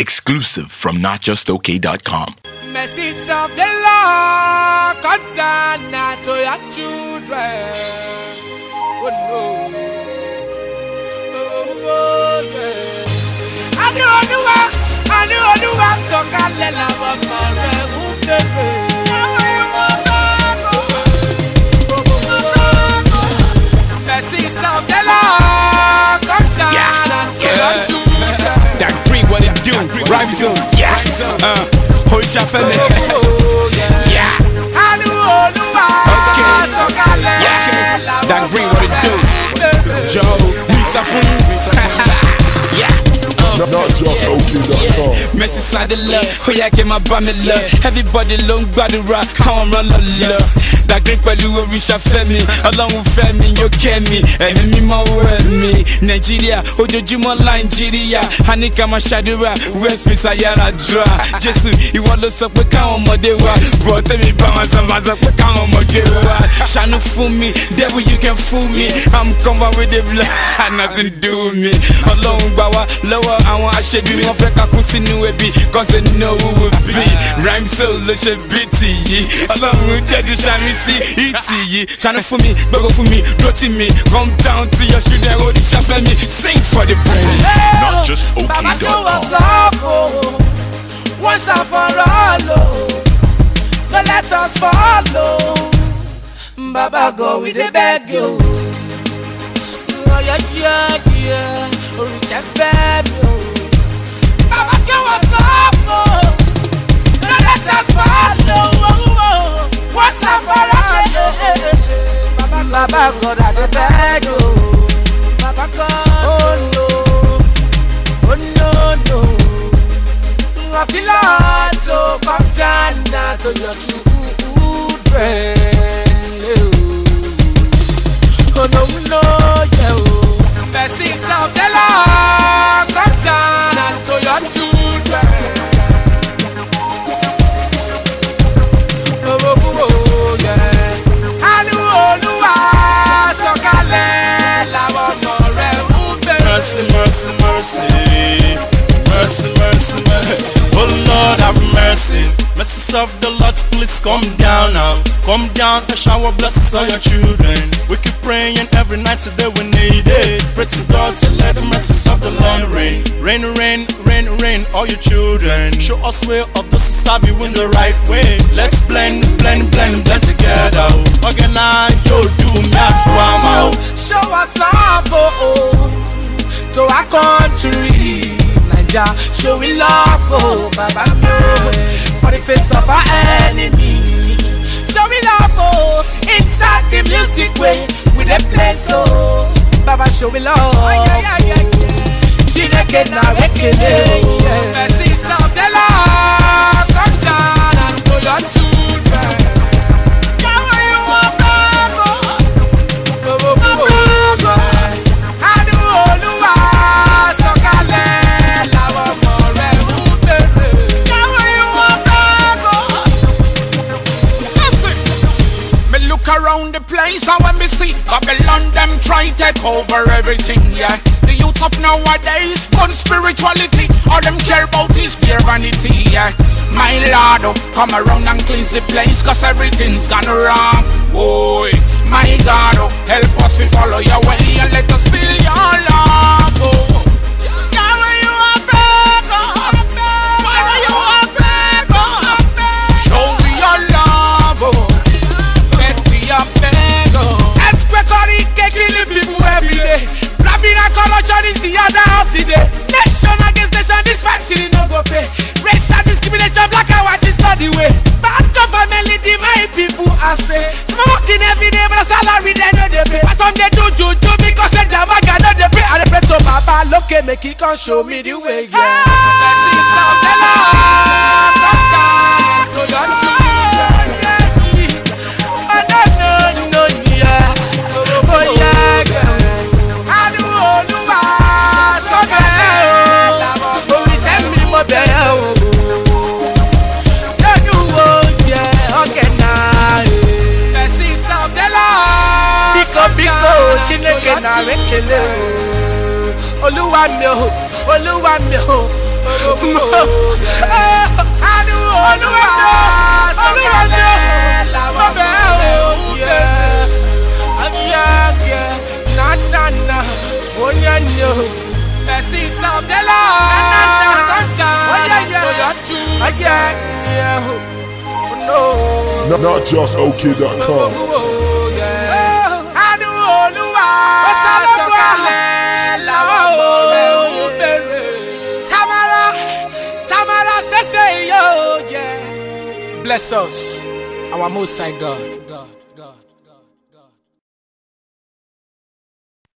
exclusive from notjustok.com. Mercies of the Lord come down now to your children. Oh no. I knew so can't let love of my mercies of the Lord come down to your children. That green, what it do? Rhyme zone, yeah. Hoisha Femi, yeah. That green, what it do? Joe, Lisa Funu, yeah. NotJustOK.com. Messi side the love, oh yeah, get my bummy love. Everybody long body rock, come on, run the love. That great value of Risha Femi, along with Femi, you can me, and me more me. Nigeria, Ojo Juma Nigeria, Hanika Mashadura, West Miss Ayara Dra. Jesus, you want to suck with Kaon Modewa, brought me Bamas and Mazak with Kaon Modewa. Shanu fool me, devil, you can fool me. I'm coming with the blood, nothing do me. Along Bawa, lower. I want to share you, cause they know who will be. Rhyme so lush a bit ye. Along with that, you shall me see it ye. Channel for me, bubble for me, dirty me. Come down to your street and hold the shop and me. Sing for the brain. NotJustOK.com. Baba show us love, oh, once and for all, oh. No let us follow. Baba go with the bag, yo. Oh yeah, yeah, yeah. Oh, reject family, oh. Baba show us love, oh. No let us follow, oh. What's up for all, oh. Baba God at the bag, oh. Baba God, oh no, oh no, no. I feel like to come down now to your children. Oh no, no, yeah, oh. Mercies of the Lord come down unto your children. Oh, oh, oh, yeah. Oluwa sokale lawo more ube. Mercy, mercy, mercy. Mercy, mercy, mercy. Oh Lord, have mercy. Mercies of the Lord, please come down now. Come down and shower blessings on your children. We keep praying every night today we need it. Pray to God to let the mercies of the Lord rain. Rain, rain, rain, rain, all your children. Show us way of those who serve you in the right way. Let's blend, blend, blend, blend together. Again, now you do me drama. Show us love, oh, to our country. Show we love, oh, Baba, for the face of our enemy. Show we love, oh, inside the music way with the place, oh, Baba, show we love. Chineke na wekele, mercies of the Lord come down unto your children. Yahweh, you are back, around the place, and when we see Babylon, them try take over everything, yeah. The youth of nowadays, fun spirituality, all them care about is pure vanity, yeah. My Lord, oh, come around and cleanse the place, cause everything's gone wrong, boy. My God, oh, help us to follow your way, and let us feel your love, oh. Yahweh, you are back, oh. Father, you are back, oh. Show me your love, oh. Killing people every day. Blabbing and corruption is the order of the day. Nation against nation, this fighting no go pay. Racial discrimination, black and white is not the way. Bad government leading my people astray. Some working every day, but a salary they know they pay. But some they do juju because they never got no they pay. And they pray to Baba, look at make it come show me the way, yeah. Mercies of the Lord come down to your children. No, yeah. Oh yeah, I do Oluwa so bad. Oh, we tell me more bad. Oh yeah, okay now. Mercies of the Lord. Biko, Chineke na wekele. Oluwa mi o, NotJustOK.com. Bless us, our Most High God.